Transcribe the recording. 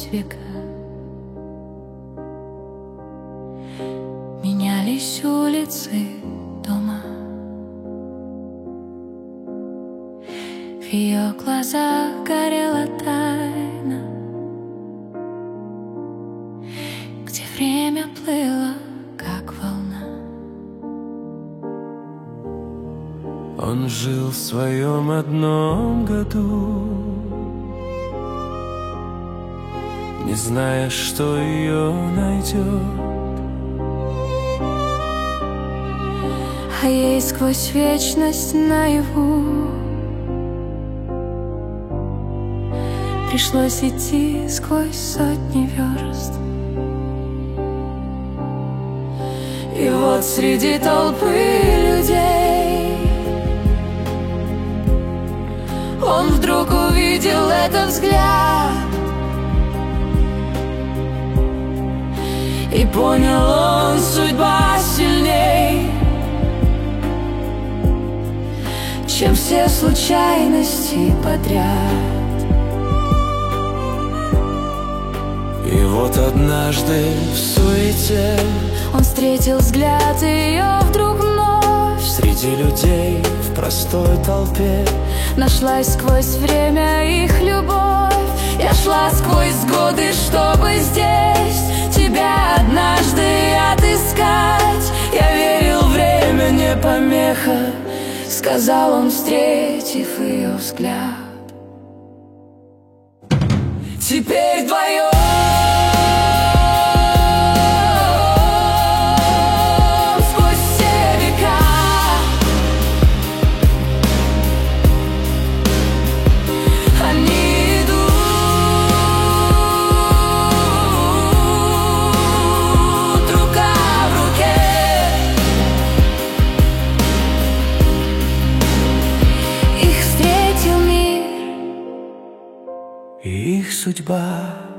века. Менялись улицы, дома, в ее глазах горела тайна, где время плыло, как волна. Он жил в своем одном году, не зная, что ее найдет. А ей сквозь вечность наяву пришлось идти сквозь сотни верст. И вот среди толпы людей он вдруг увидел этот взгляд и понял, он судьба сильней, чем все случайности подряд. И вот однажды в суете он встретил взгляд ее вдруг вновь. среди людей в простой толпе Нашлась сквозь время их любовь. Я шла сквозь годы, чтобы здесь тебя однажды отыскать. Я верил, время не помеха, сказал он, встретив ее взгляд. Теперь вдвоем сквозь все века они идут рука в руке. Их встретил мир, и их судьба